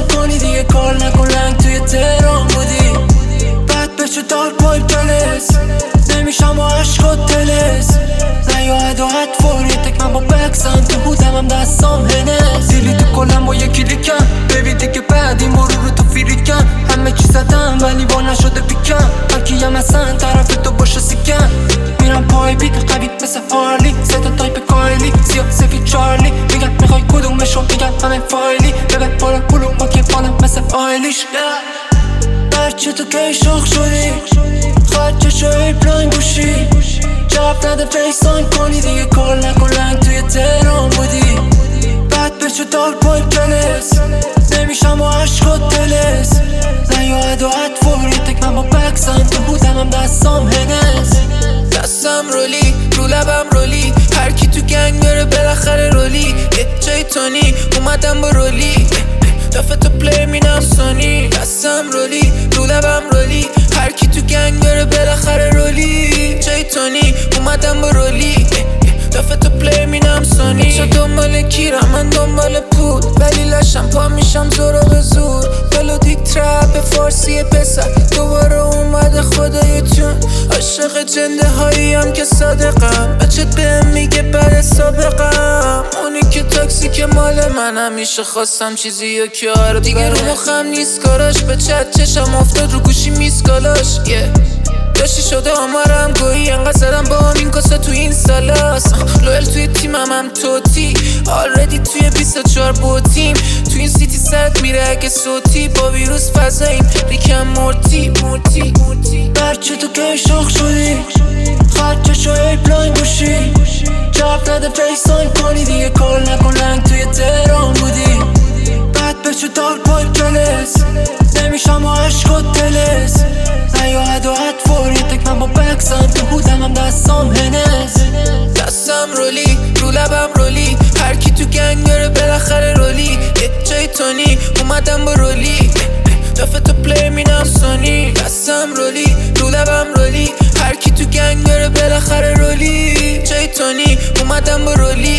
کنی دیگه کار نکن لنگ توی تهران بودی بعد بچه دار پای پلس نمیشم و عشقات تلس نیاید و حد فوری تک من با بکسم تو بودم هم دستام هنس دیلی تو کلم با یکی لیکم ببی دیگه بعد این برو رو تو فیریکم همه چی زدم ولی با نشده پیکم هرکیم اصلا طرف تو باشه سیکم میرم پای بیت قوی مثل هارلی ستا تایپ کایلی سیاه سفید چارلی میگم میخوای کدومشو میگم همه فایلی ببه بالا پولو ما که بالم مثل آیلیش برچه تو کی شاخ شدی خرچشو ایپلاین گوشی جواب نده فیسان کنی دیگه کار نکن لنگ توی تهران بودی بعد بچه دار پای پلس نمیشم و عشقات تلس نیاید و حد فوری تک من با بکسم تو بودم هم دستام هنس دستم رولی رو لبم رولی هر کی تو گنگ بره بالاخره رولی یه جای تونی اومدم با رولی دفعه تو پلی مینم سونی دستم رولی رو لبم رولی هر کی تو گنگ بره بالاخره رولی جای تونی اومدم با رولی دفعه تو پلی مینم سونی چه دنبال کیرم من دنبال پول ولی لشم پا میشم زورا به زور ملودیک ترپ فارسی پسر دوباره اومده خدایتون عاشق جنده هایی هم که صادقم بچت بهم میگه بعد سابقم اونی که تاکسی که مال من همیشه خواستم چیزی و کار دیگه رو مخم نیست کاراش به چشم افتاد رو گوشی میسکالاش داشتی شده آمارم گویی انقدر زدم با همین کاسه تو این سالاس لویل توی تیمم هم توتی آلردی توی 24 بوتیم تو این سیتی سرت میره اگه صوتی با ویروس فضاییم ریکم مورتی برچه تو کی شاخ شدی خرچشو ایپلاین گوشی جواب نده فیسان کنی دیگه کار نکن لنگ توی تهران بودی بعد بچه دار پای پلس نمیشم و عشقات تلس نیاید و حد فوری تک من با بکسم تو بودم هم دستام هنس دستم رولی رو لبم رولی هر کی تو گنگ بره بالاخره رولی یه جای تونی اومدم با رولی دفعه تو پلی مینم سونی دستم رولی رو لبم رولی هر کی تو گنگ بره بالاخره رولی جای تونی اومدم با رولی